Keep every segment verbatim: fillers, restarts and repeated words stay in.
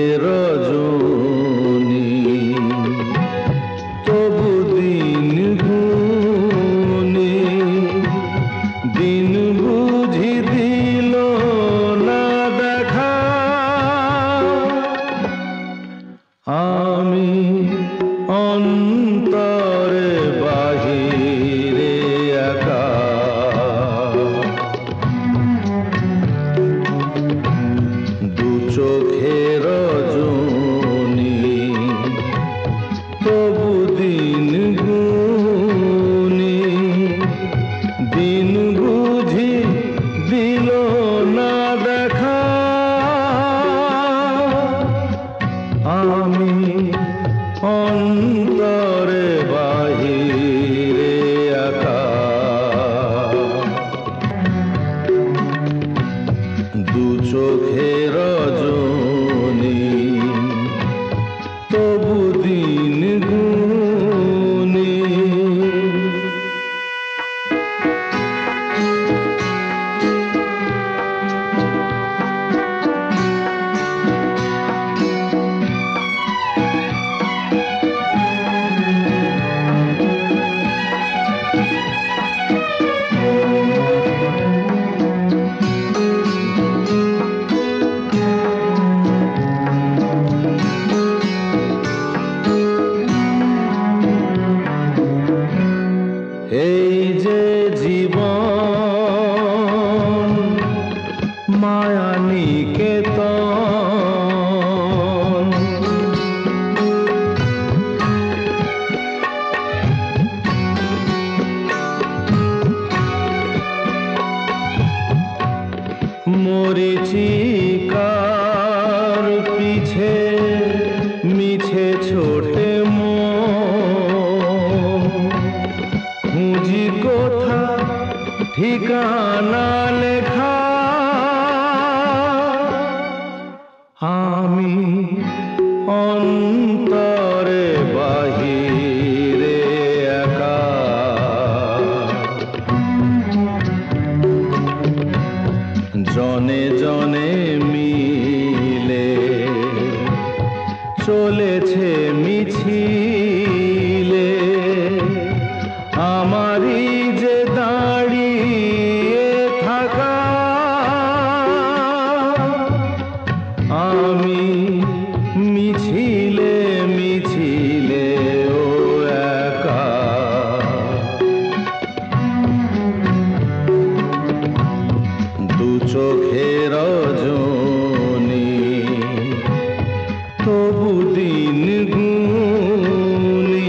রজনী তবু দিন গুনি দিন বুঝি দিল না দেখা আমি অন্তরে বাহিরে একা দু চোখের রজনী তবু দিন গুনি দিন বুঝি দিল না দেখা আমি অন্তরে বাহিরে একা দু চোখের রজনী তবু দিন গুনি এই যে জীবন মায়া নিকেতন মরিচিকার পিছে মিছে ছোটে খুঁজি কোথা ঠিকানা লেখা আমি অন্তরে বাহিরে একা জনে জনে মিলে চলেছে মিছিলে আমারই যে দাঁড়িয়ে থাকা আমি মিছিলে মিছিলে ও একা দু চোখের রজনী তবু দিন গুনি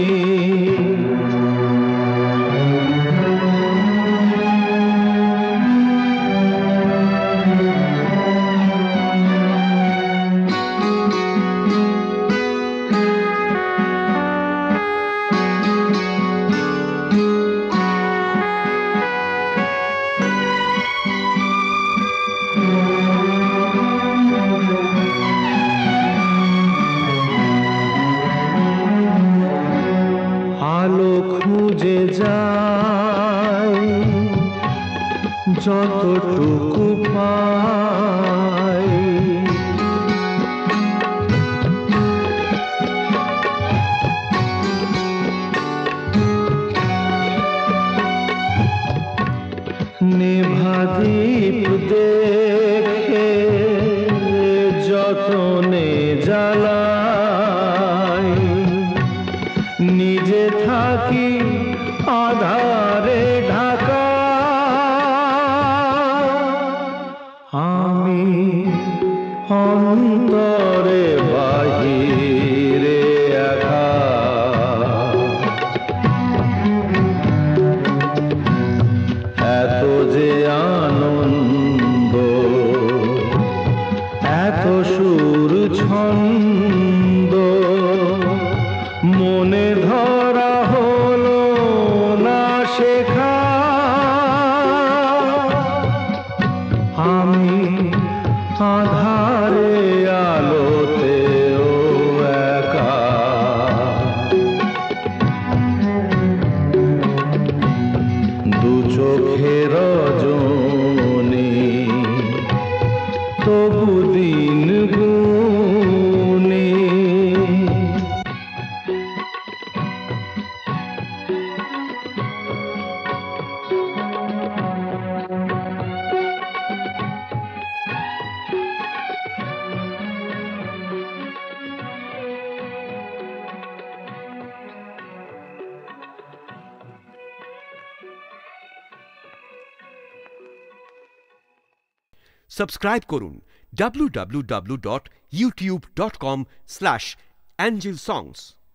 আলো খুঁজে যাই যতটুকু পাই নেভা দ্বীপ দেখে যতনে জ্বালাই নিজে থাকি আধারে ঢাকা আমি অন্তরে বাহিরে একা এত যে আনন্দ এত সুর ছন্দ মনে ধরা হলো না শেখা আমি আধারে আলোতে ও একা দু চোখের রজনী তবু দিন গুনি সাবস্ক্রাইব করুন W W W dot YouTube dot com slash angel সংস।